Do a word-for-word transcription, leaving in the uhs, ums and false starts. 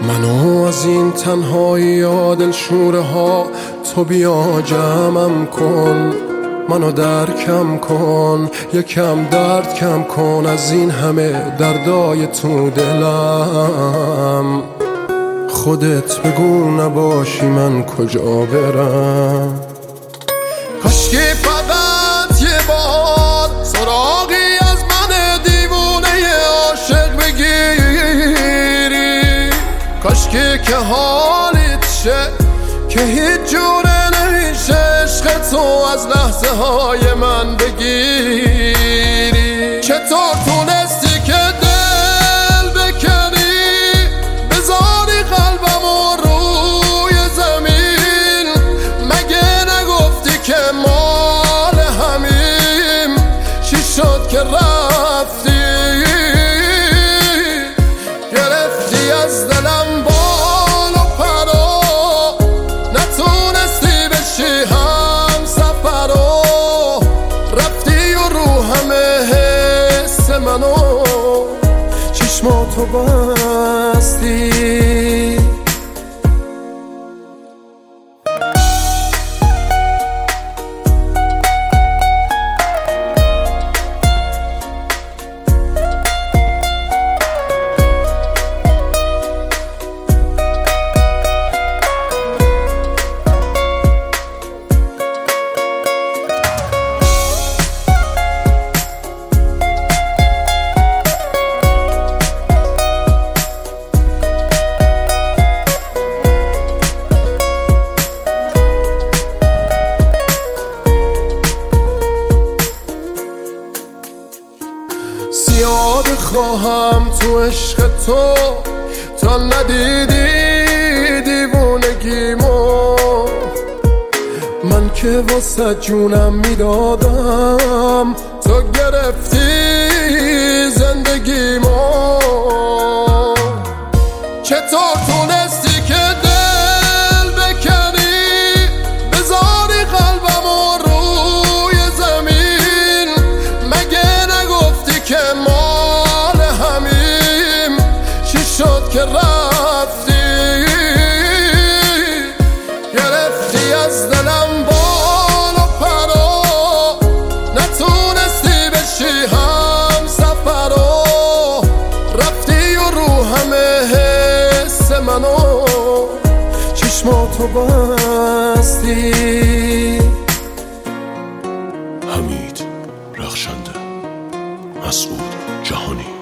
منو از این تنهایی ها دلشوره ها تو بیا جمعم کن، منو درکم کن، یکم درد کم کن از این همه دردای تو دلم. خودت بگو نباشی من کجا برم. کاشکی فقط یه بار سراغی از من دیوونه عاشق بگیری، کاشکی که حالیت شه که هیچ جوره نمیشه عشق تو از لحظه های من بگیری. چطور تونستی که دل بکنی بذاری قلبمو روی زمین؟ مگه نگفتی که مال همیم؟ چی شد که رفتی؟ گرفتی از دلم بال و پرا، نتونستی بشی هم سفرا، رفتی و رو همه حس منو چشماتو بستی. زیاد خواهم تو عشق تو تا ندیدی دیوونگیمو. من که واسه جونم میدادم تو گرفتی زندگیمو. چطور تونستی که دل بکنی بذاری قلبمو روی زمین؟ مگه نگفتی که مال همیم؟ چی شد که رفتی؟ گرفتی از دلم بال و پرا، نتونستی بشی هم سفرا، رفتی و رو همه حس منو چشماتو بستی. حمید رخشنده، مسعود جهانی.